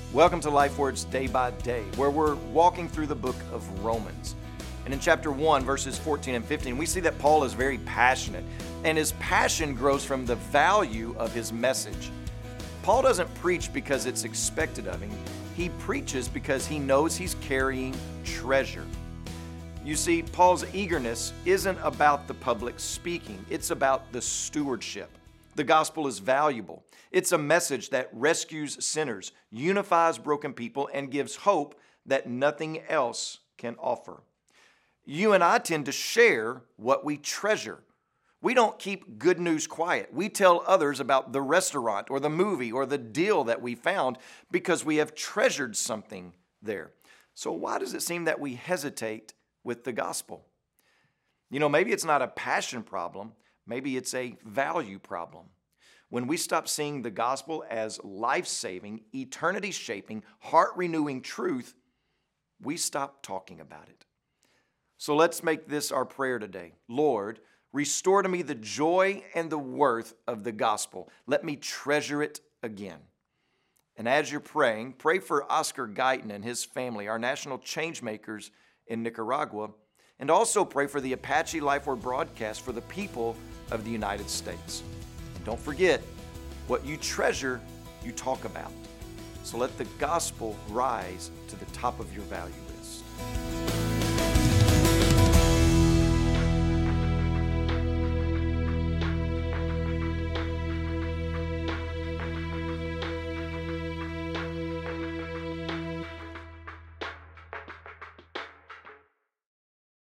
Welcome to Life Words Day by Day, where we're walking through the book of Romans. And in chapter 1, verses 14 and 15, we see that Paul is very passionate, and his passion grows from the value of his message. Paul doesn't preach because it's expected of him. He preaches because he knows he's carrying treasure. You see, Paul's eagerness isn't about the public speaking. It's about the stewardship. The gospel is valuable. It's a message that rescues sinners, unifies broken people, and gives hope that nothing else can offer. You and I tend to share what we treasure. We don't keep good news quiet. We tell others about the restaurant or the movie or the deal that we found because we have treasured something there. So why does it seem that we hesitate with the gospel? Maybe it's not a passion problem. Maybe it's a value problem. When we stop seeing the gospel as life-saving, eternity-shaping, heart-renewing truth, we stop talking about it. So let's make this our prayer today. Lord, restore to me the joy and the worth of the gospel. Let me treasure it again. And as you're praying, pray for Oscar Guyton and his family, our national change makers in Nicaragua, and also pray for the Apache Life Word broadcast for the people of the United States. And don't forget, what you treasure, you talk about. So let the gospel rise to the top of your value list.